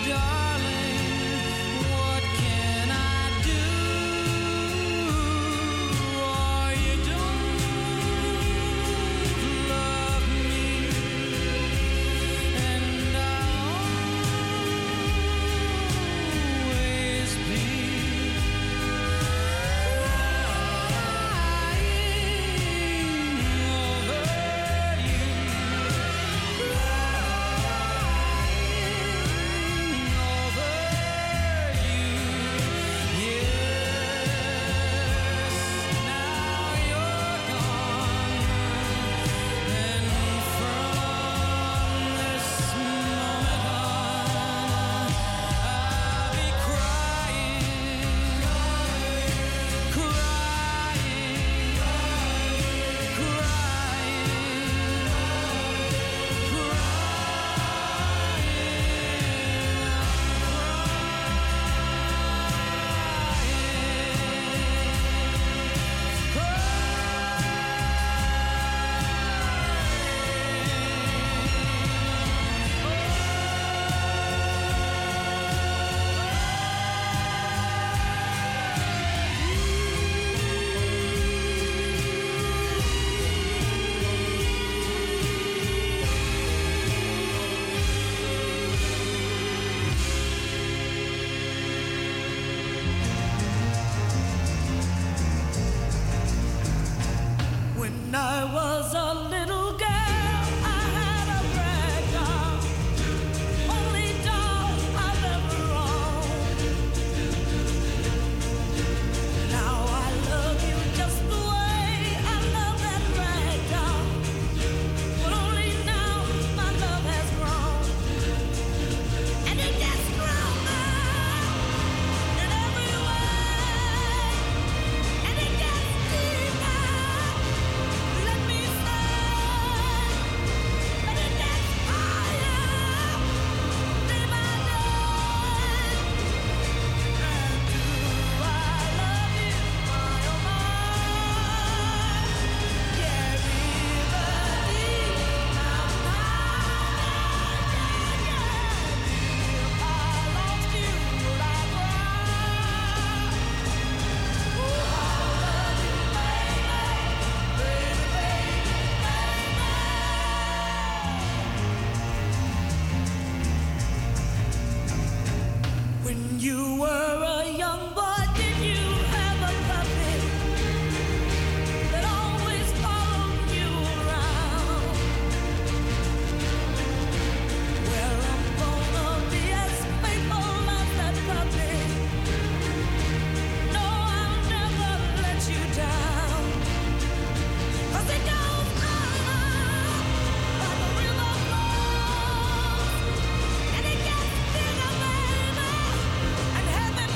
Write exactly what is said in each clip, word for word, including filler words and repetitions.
Heaven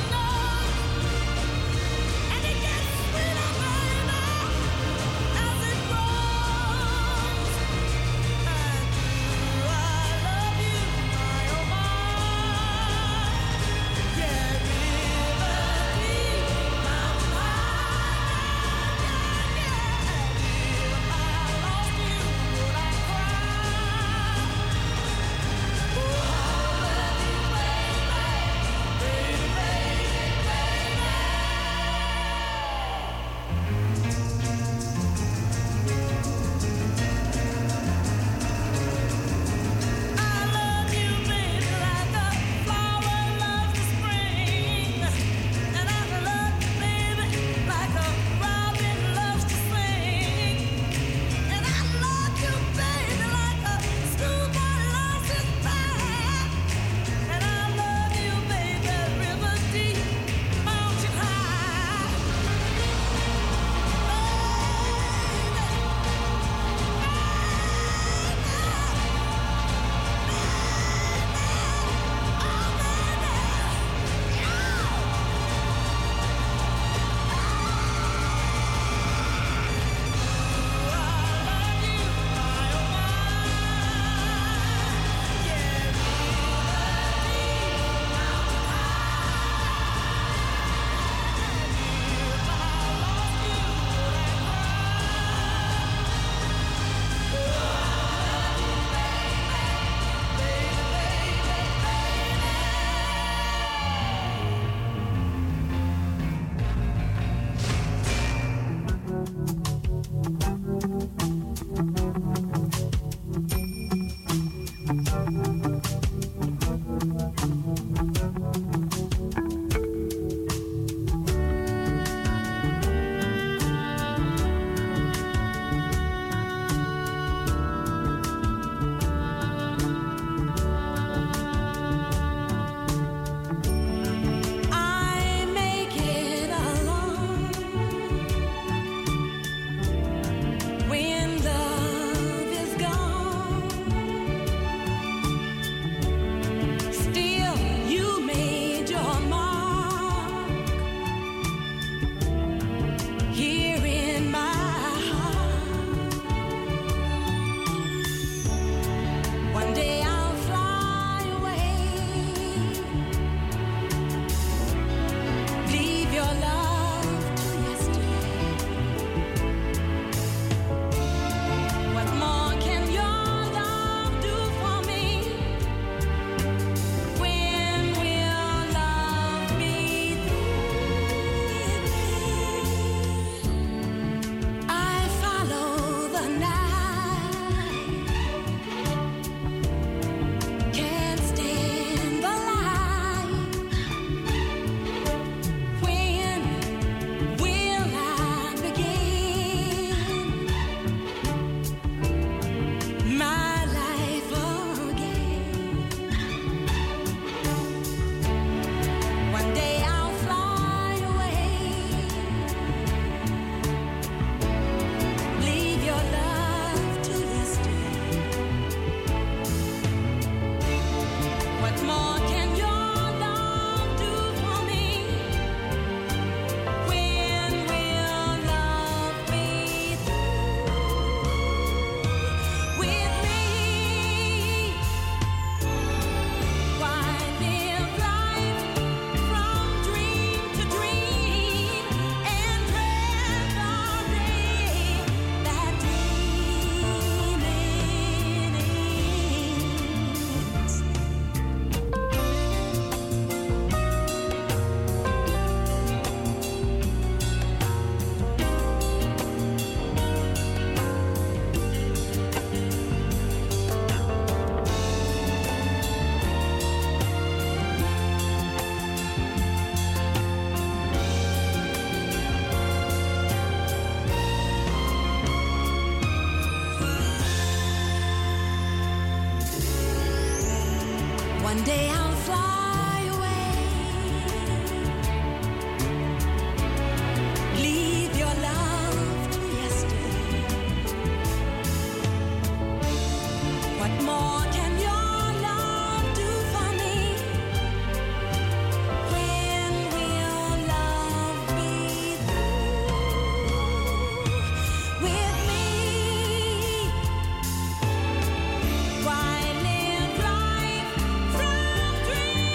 Why live life from dream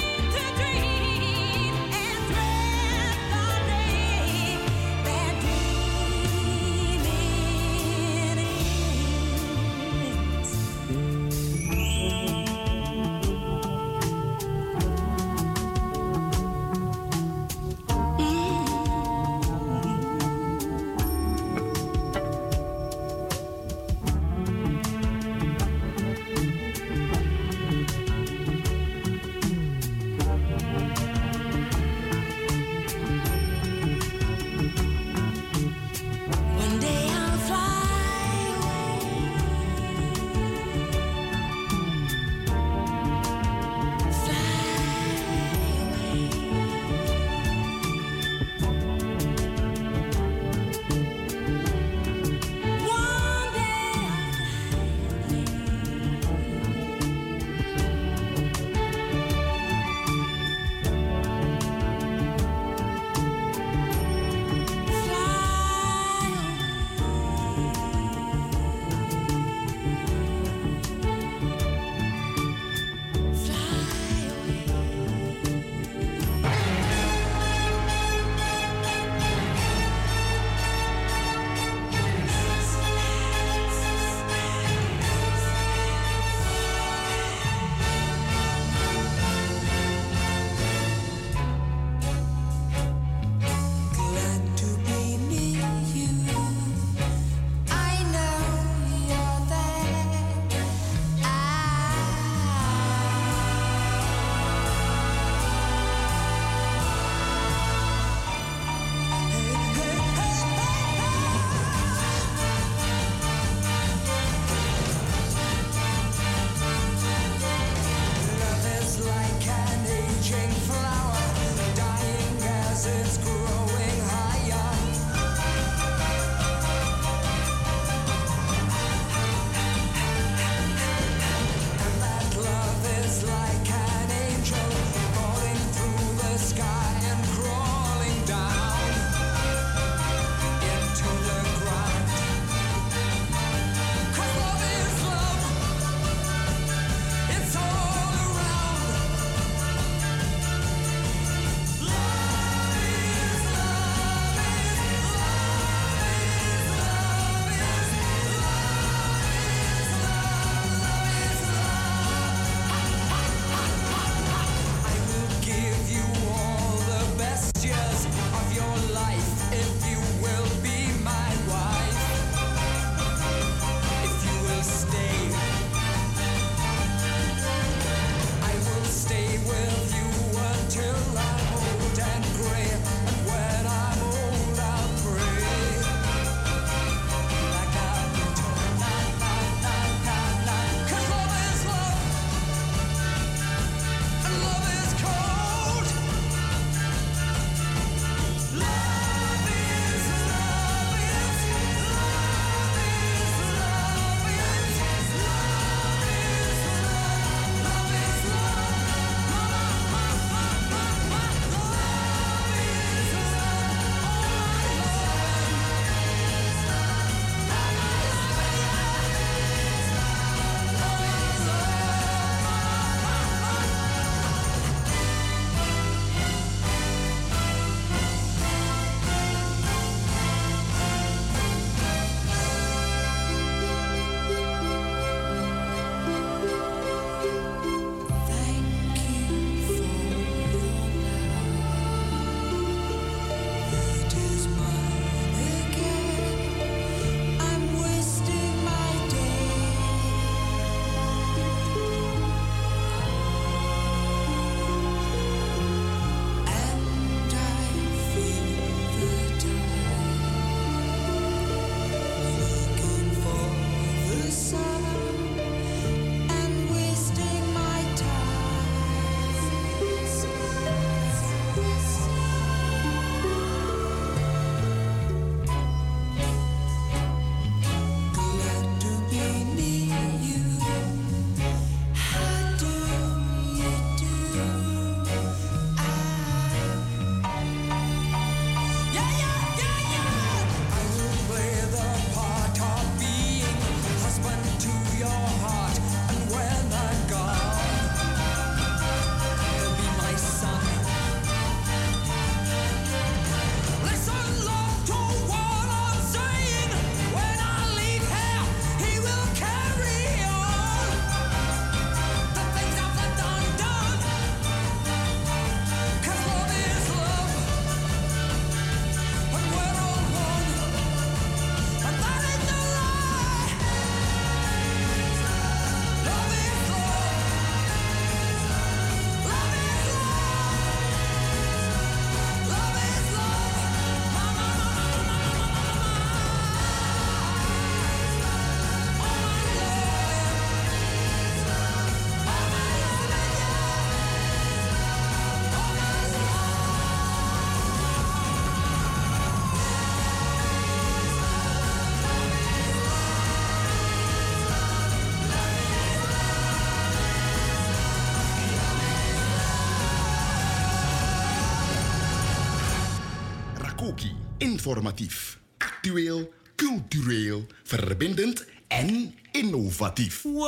Koki. Informatief, actueel, cultureel, verbindend en innovatief. Whoa,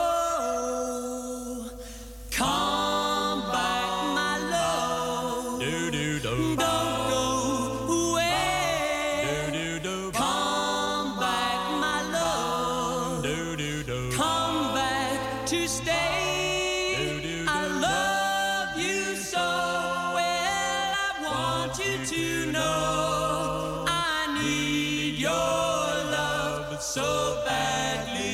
come back, my love. Do do do. Don't go away. Do do do. Come back, my love. Do do do. Come back to stay. Do do do. I love you so well. I want you to know I need your love so badly.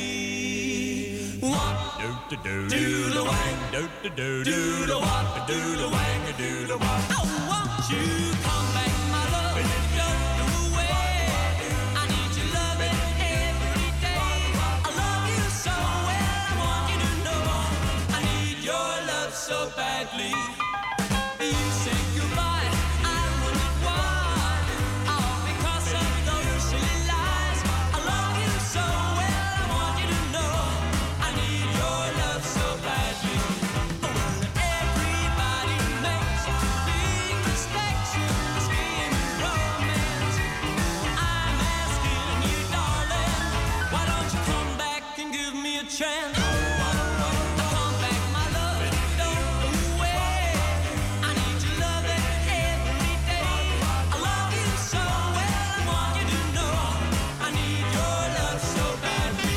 What? Do do Do the wang. do do do Do the what? do the wang do the what. Oh, won't you come back, my love? Don't go away. I need your loving every day. I love you so well. I want you to know I need your love so badly. You say goodbye. I wonder why. All because of those silly lies. I love you so well. I want you to know I need your love so badly. Everybody makes big mistakes in this game of romance. I'm asking you, darling, why don't you come back and give me a chance? Come back, my love, don't go away. I need your loving every day. I love you so well, I want you to know I need your love so badly.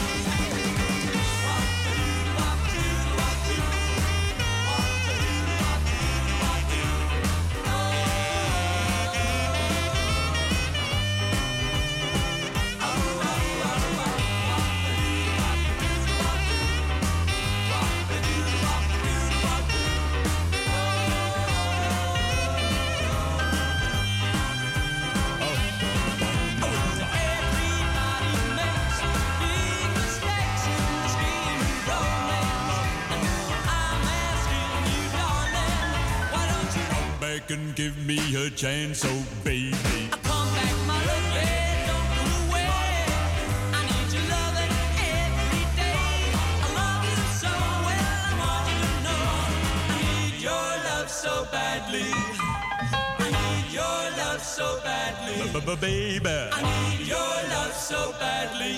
Everybody makes big mistakes in this game of romance. And I'm asking you, darling, why don't you Come back and give me a chance, oh baby. come back, my love? Yeah, don't go away. I need your loving every day. I love you so well, I want you to know I need your love so badly. I need your love so badly. Baby. I need your love so badly.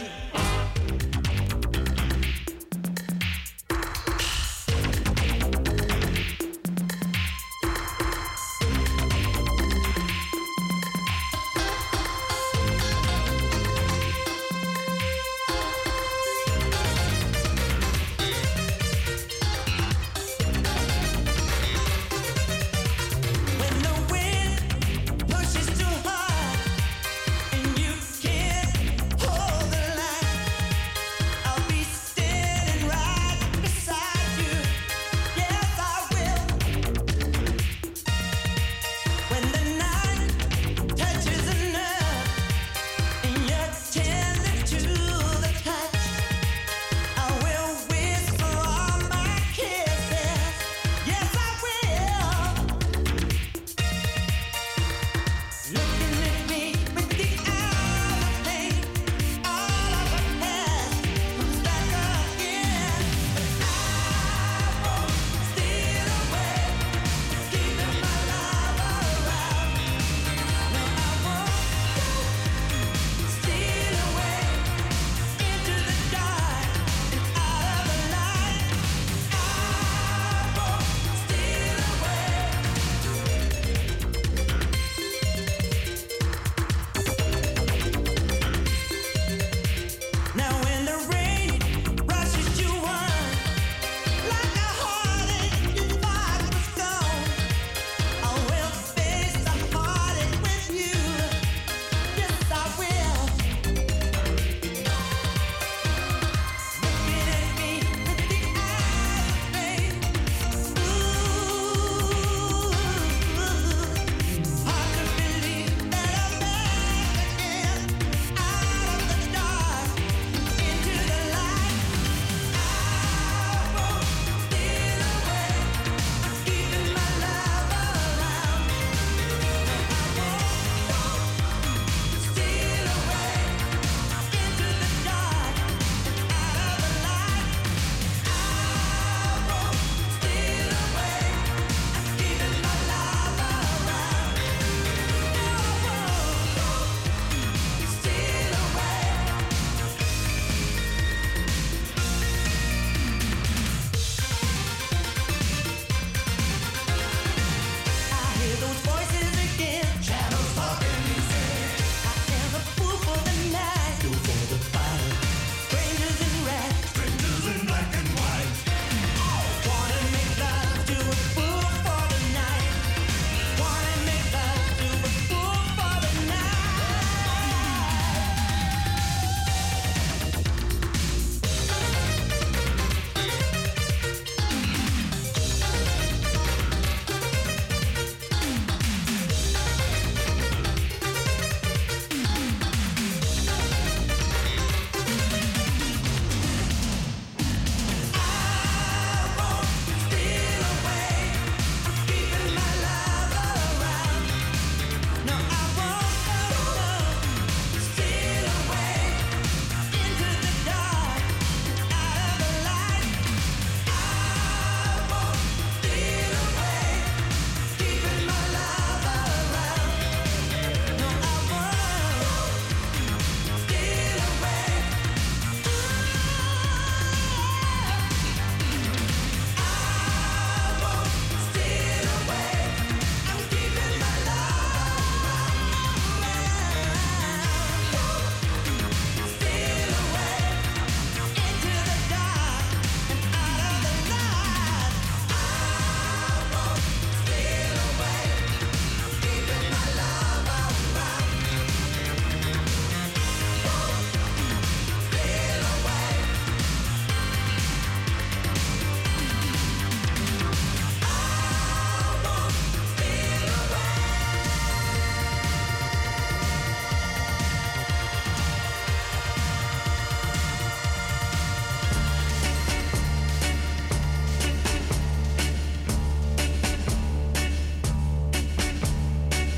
When the wind pushes too hard and you can't hold the line.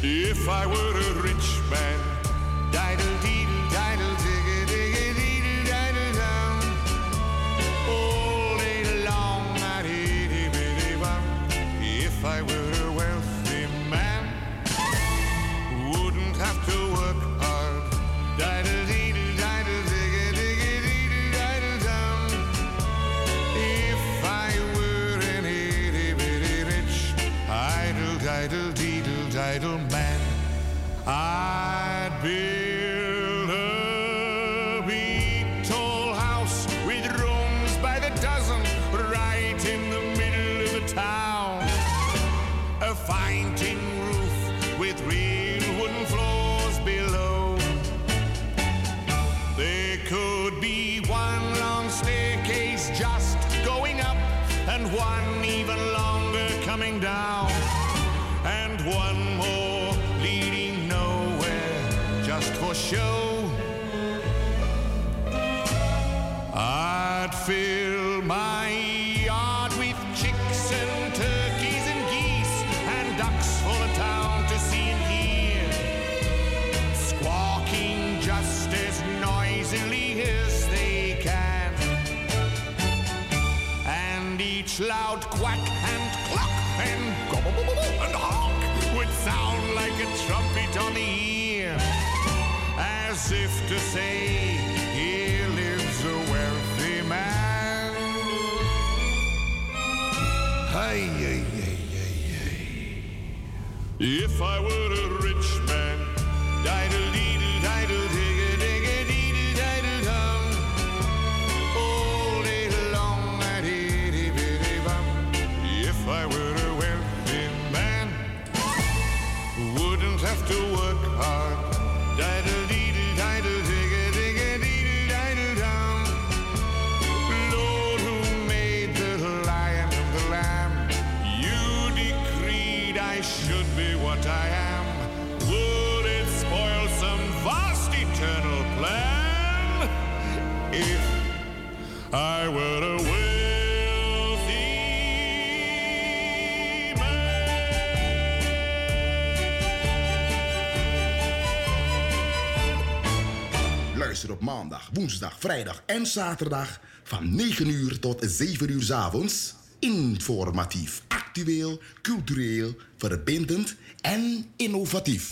If I were a rich man, diddle deedle, diddle digga digga deedle diddle down. All day long I'd itty bitty bum. If I were a wealthy man, wouldn't have to work hard. Diddle deedle, diddle digga digga deedle diddle down. If I were an itty bitty rich, idle diddle deedle diddle man, I'd build a big tall house with rooms by the dozen right in the middle of the town. A fine tin roof with real wooden floors below. There could be one long staircase just going up and one even longer coming down. And one more leading nowhere just for show. I'd fill my yard with chicks and turkeys and geese and ducks for the town to see and hear, squawking just as noisily as they can. And each loud quack and cluck and gobble and honk would sound like a trumpet on the ear, as if to say, here lives a wealthy man. Hey, hey, hey, hey, hey. If I were a rich man, diddle deedle, diddle digga digga deedle diddle dum. All day long I'd itty bitty bum. If I were a wealthy man, wouldn't have to work hard. Diddle deedle, diddle digga digga deedle diddle dum. Lord, who made the lion and the lamb? You decreed I should be what I am. Would it spoil some vast eternal plan if I were a wealthy Luister op maandag, woensdag, vrijdag en zaterdag van negen uur tot zeven uur 's avonds. Informatief, actueel, cultureel, verbindend en innovatief.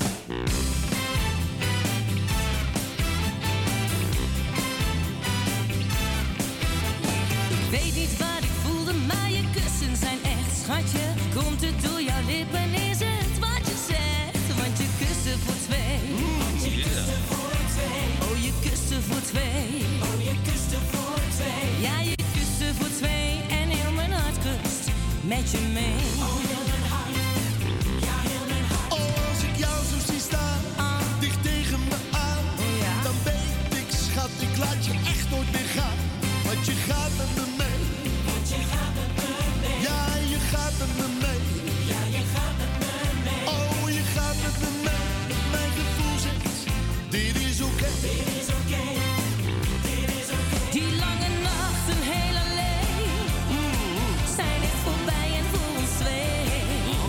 Ik weet niet wat ik voelde, maar je kussen zijn echt, schatje. Komt het door jouw lippen, is het wat je zegt? Want je kussen voor twee. Want je kussen voor twee. Oh, je kussen voor twee. Oh, je kussen voor twee. Ja, je kussen voor twee en heel mijn hart kust met je mee. Oh, heel mijn hart. Ja, heel mijn hart. Oh, als ik jou zo zie staan, Ah. dicht tegen me aan, Oh, ja. dan weet ik, schat, ik laat je echt nooit meer gaan. Want je gaat met me mee. Want je gaat met me mee. Ja, je gaat met me mee. Ja, je gaat met me mee. Oh, je gaat met me mee. Mijn gevoel zegt, dit is oké. Dit is oké. Dit is oké. Die lange nachten heel alleen zijn net voorbij en voor ons twee.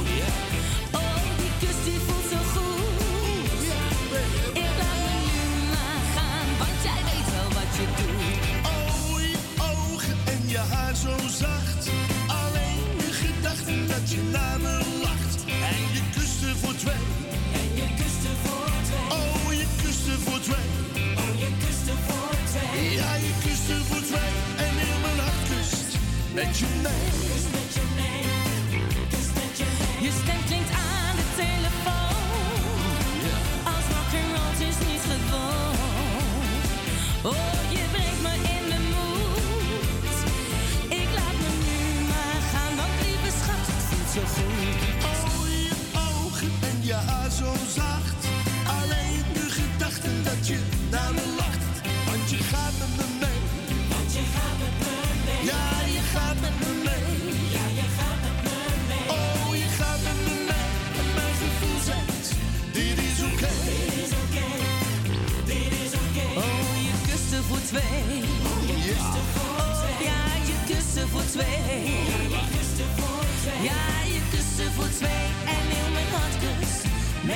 Oh, die kus die voelt zo goed. Ik laat me nu maar gaan, want jij weet wel wat je doet. Oh, je ogen en je haar zo zacht. Alleen de gedachte dat je naar me lacht. En je kuste voor twee. En je kust er voor twee. Oh, je kuste voor twee. Oh, je kust er voor twee. Ja, je kuste voor twee. En heel mijn hart kust met je mee. Kus met je mee. Kus met je mee. Je stem klinkt aan de telefoon. Als rock'n'roll is niet gewoon. Oh, je brengt me in de moed. Ik laat me nu maar gaan, want lieve schat, het voelt zo goed. Oh, je ogen en je haar zo zacht. Alleen de gedachte dat je naar me lacht. Want je gaat met me mee. Want je gaat met me mee. Ja, je gaat met me mee. Ja, je gaat met me mee. Oh, je gaat met me mee. En mijn gevoel zegt, dit is oké. Dit is oké. Dit is oké. Oh, je kussen voor twee. Oh, je kussen voor twee. Ja, je kussen voor twee. Ja, je kussen voor twee. Ja, je kussen voor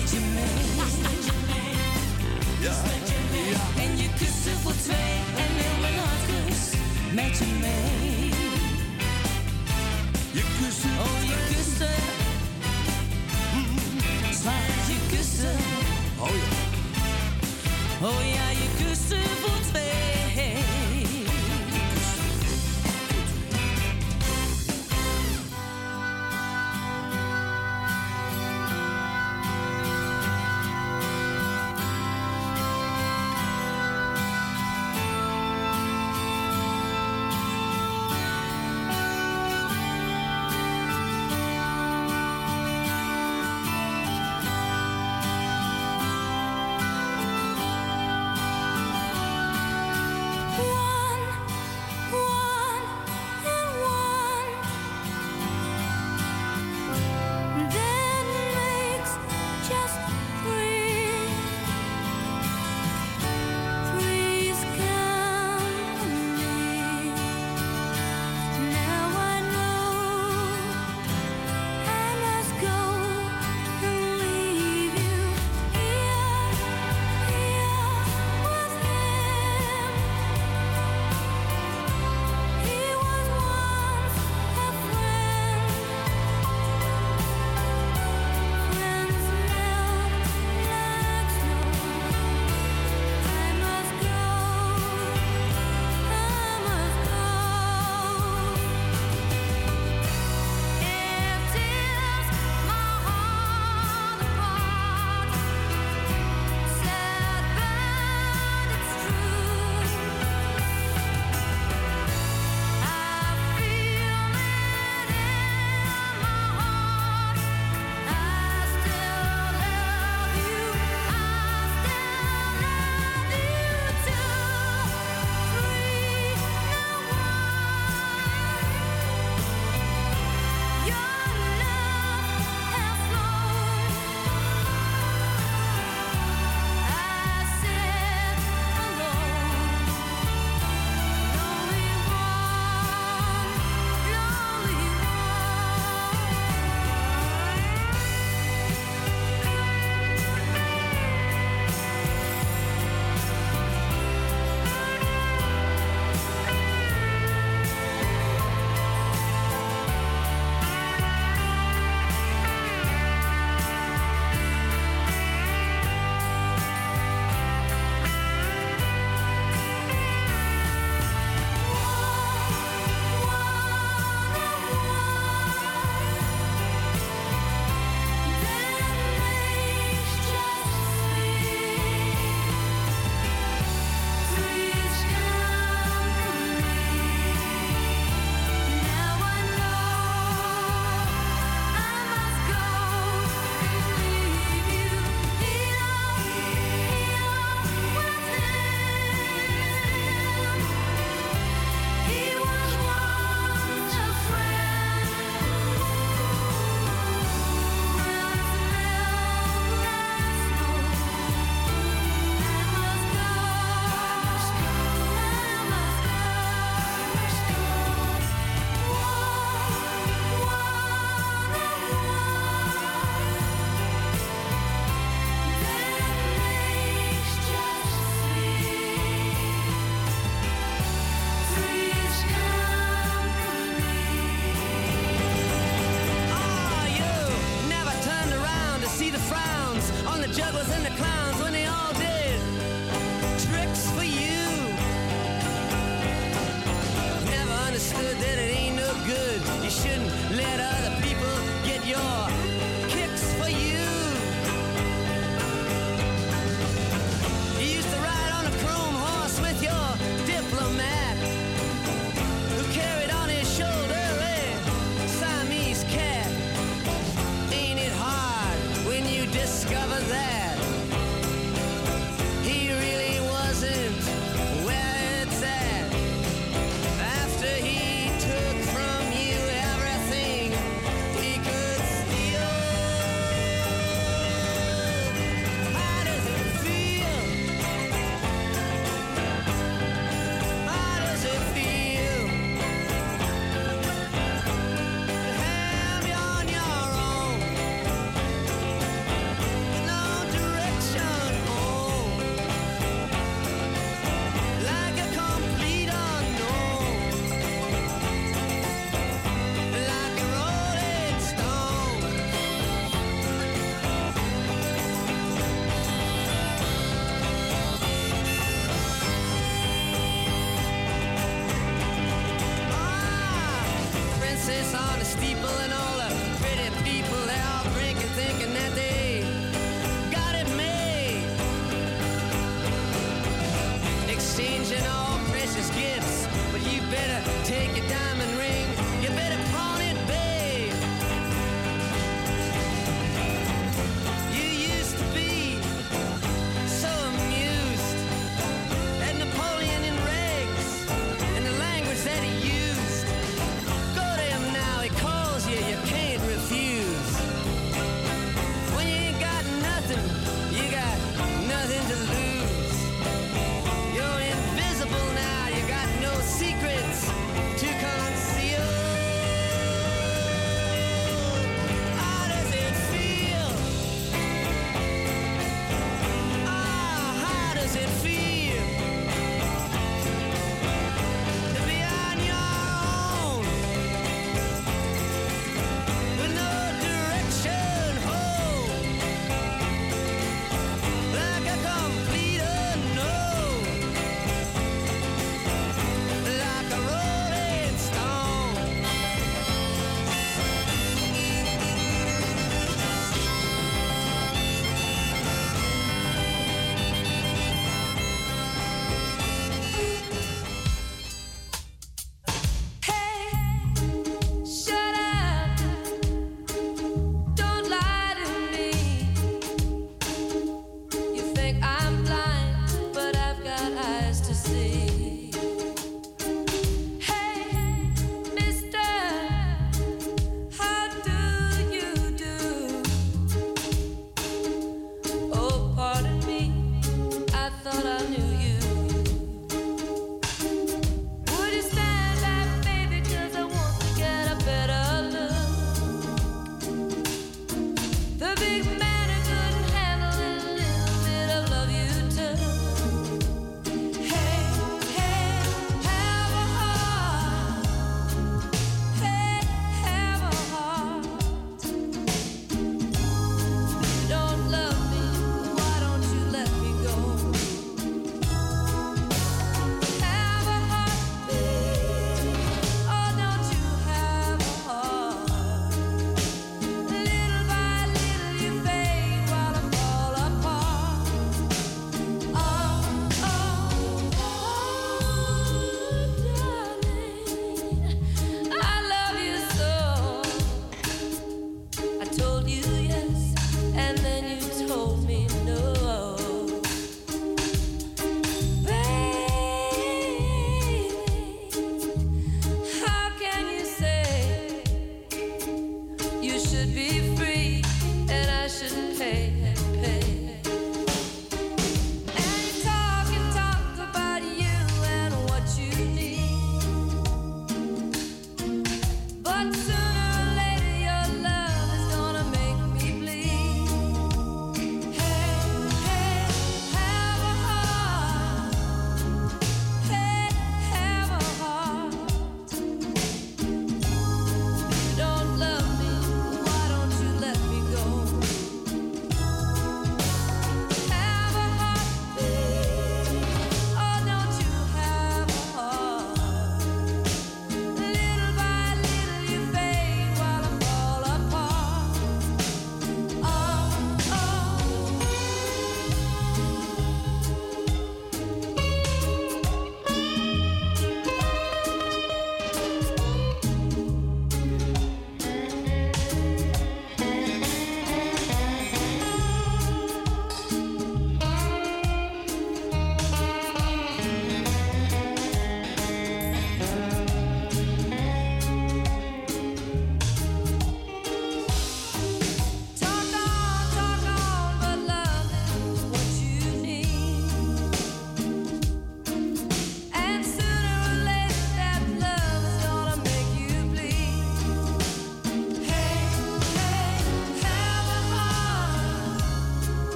met je mee. Ja, ja. En je kussen voor twee en heel mijn hart kust met je mee. Je kussen, Oh, je kussen. Schat, je kussen. oh ja. Oh ja, je kussen voor twee.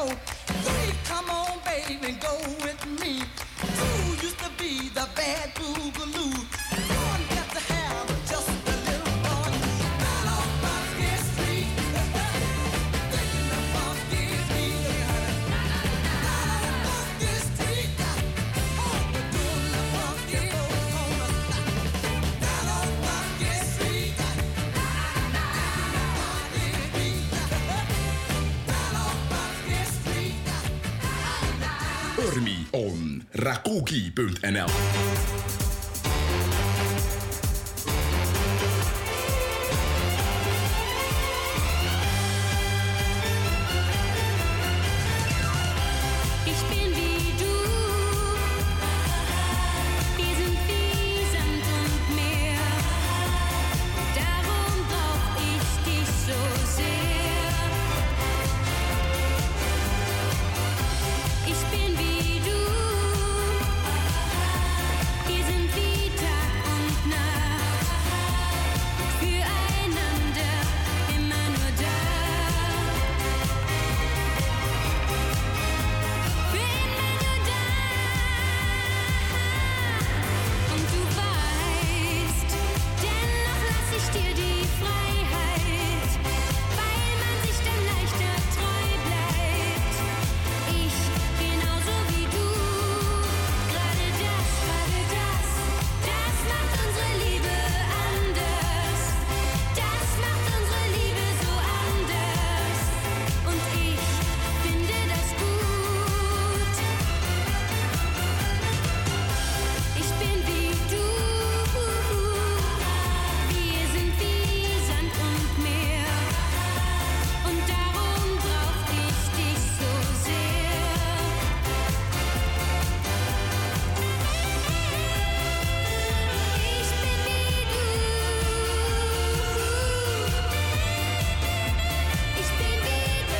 know. Three, come on, baby, go with me. Two used to be the bad boogaloo. One got to have just a little fun. Right on Funky Street. Thinking the funky beat. Right on Funky Street. Oh, we're doing the funky corner. Right on Funky Street. Funky beat. Right on Funky Street. Hoor me on rakoki punt n l. Ich bin wie du, wir sind wie Sand und Meer, darum brauch ich dich so sehr. Ich bin wie du, wir sind wie Tag und Nacht, füreinander immer nur da. Für immer nur da. Und du weißt, dennoch lass ich dir die Freiheit, weil man sich dann leichter treu bleibt. Ich genauso wie du. Gerade das, gerade das, das macht unsere Liebe anders. Das macht unsere Liebe so anders. Und ich finde das gut. Ich bin wie du, wir sind wie Sand und Meer, und darum brauch ich dich so sehr. Ich bin wie du, ich bin wie du,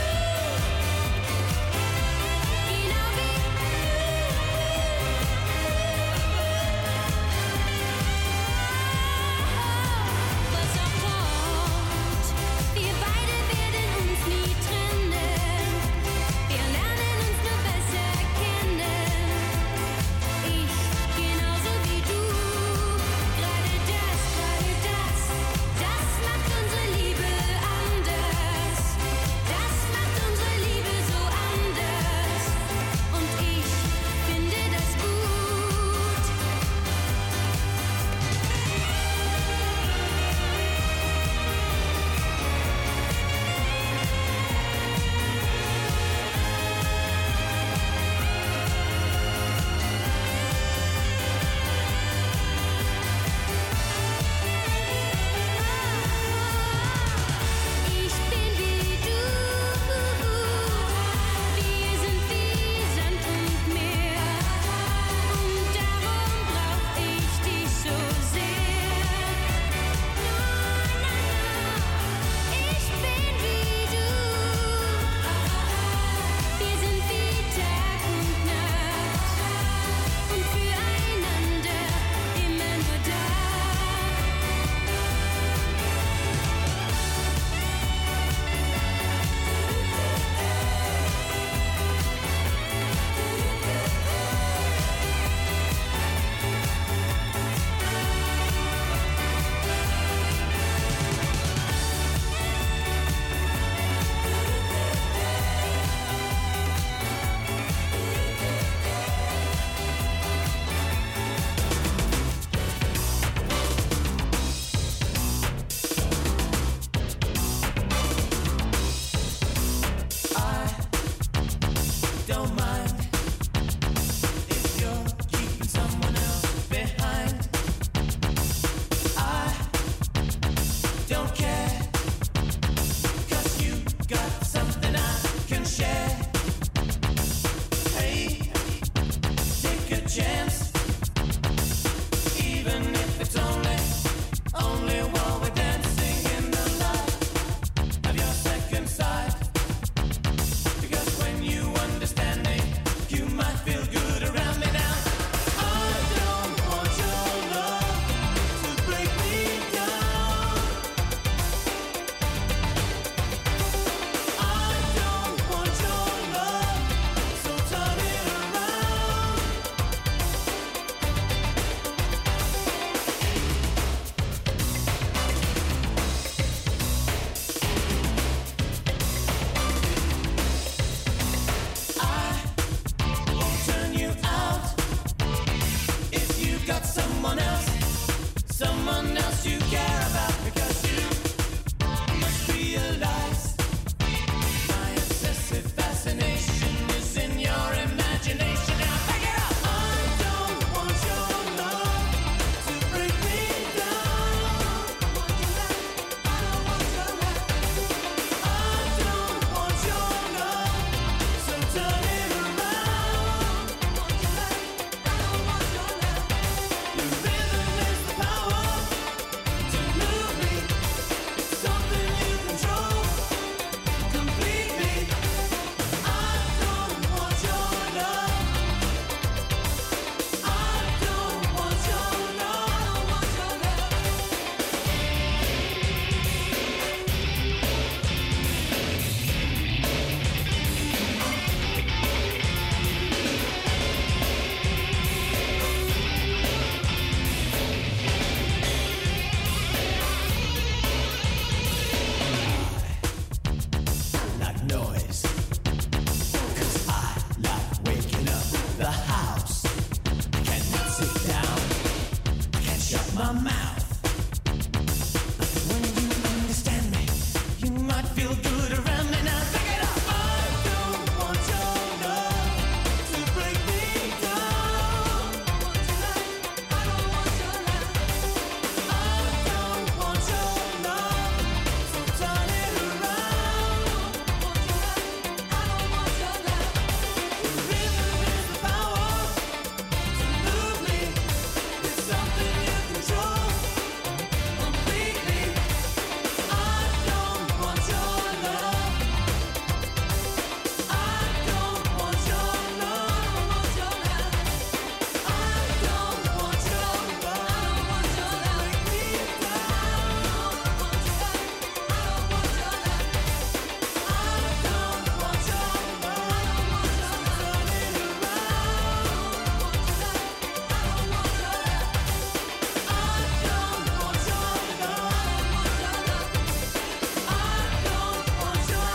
genau wie was auch kommt, wir beide werden uns nie trennen. Wir lernen uns nur besser kennen. Ich genauso wie du. Gerade das, gerade das, das macht unsere Liebe anders. Das macht unsere Liebe so anders. Und ich finde das gut. Ich bin wie du, wir sind wie Sand und Meer, und darum brauch ich dich so sehr. Na, na, na, ich bin wie du, wir sind wie Tag und Nacht, und füreinander immer nur da. Don't mind if you're keeping someone else behind. I don't care, 'cause you got something I can share. Hey, take a chance, even if it's only, only while we're dancing in the light of your second sight. Because when you understand me, my mouth. When you understand me, you might feel good around me. Now pick it up. I don't want your love to break me down. I don't want your love. I don't want your love, so turn it around. I don't want your love. The rhythm is the power to move me. It's something you control completely. I don't want your love. I don't want your love. I don't want your love. I don't want your love. Break me down. I don't want your love. I don't want your love. Turn it around. I don't want your love. I don't want your love. I don't want your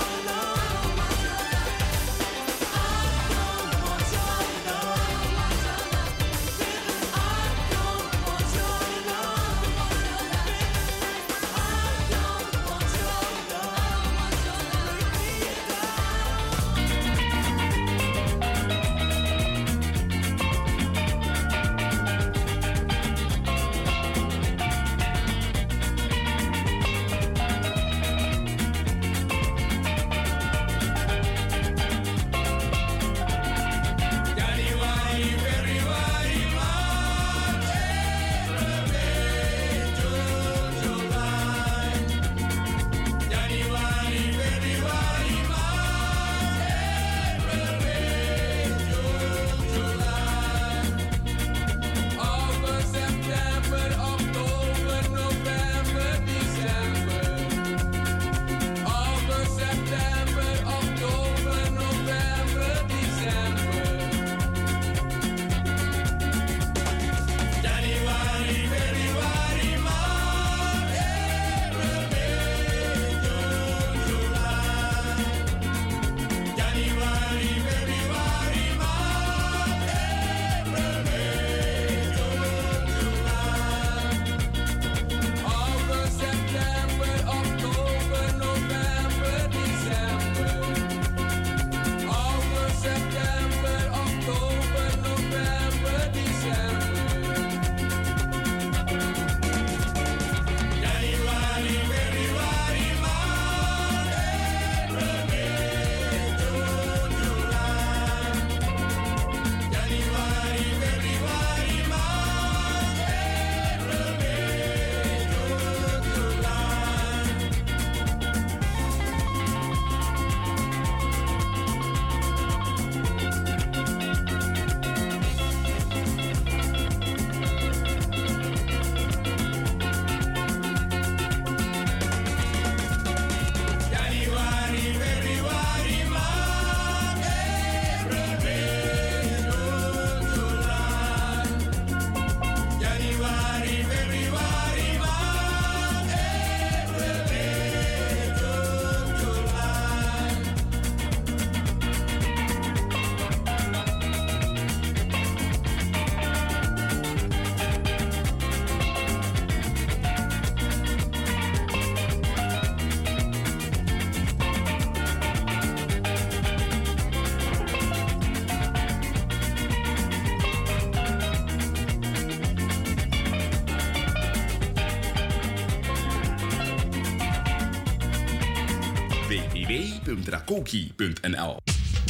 w w w punt rakoki punt n l.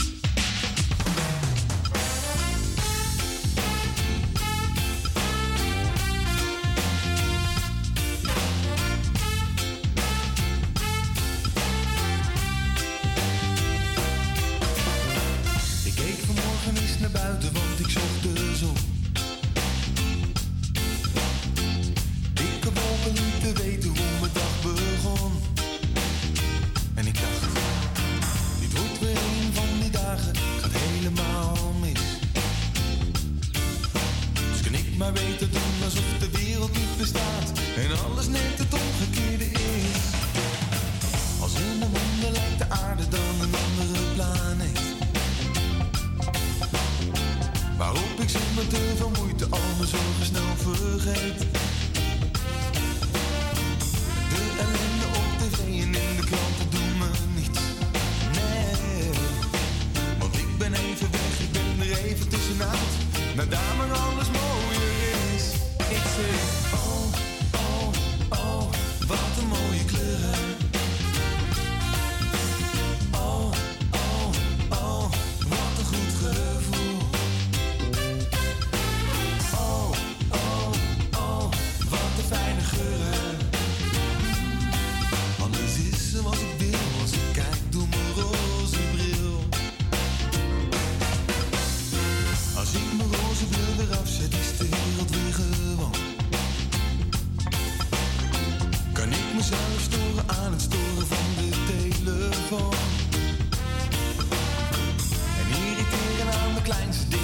Ik keek vanmorgen eens naar buiten, want ik zocht de zon. Dikke wolken lieten weten hoe mijn dag begon. En ik dacht, dit wordt weer een van die dagen, gaat helemaal mis. Dus kan ik maar beter doen alsof de wereld niet bestaat en alles net het omgekeerde is. Als in de wonder lijkt de aarde dan een andere planeet, waarop ik zonder te veel moeite al mijn zorgen snel vergeet. ben even weg, ik ben er even tussenuit. Nou daar maar alles mooier is. Ik zeg, oh, oh, oh, wat een mooie kleuren. Oh, oh, oh, wat een goed gevoel. Oh, oh, oh, wat een fijne geuren. Alles is zoals ik wil, als ik kijk door mijn roze bril. Als ik mijn roze bril weer afzet, is de wereld weer gewoon. Kan ik mezelf storen aan het storen van de telefoon. En irriteren aan de kleinste dingen.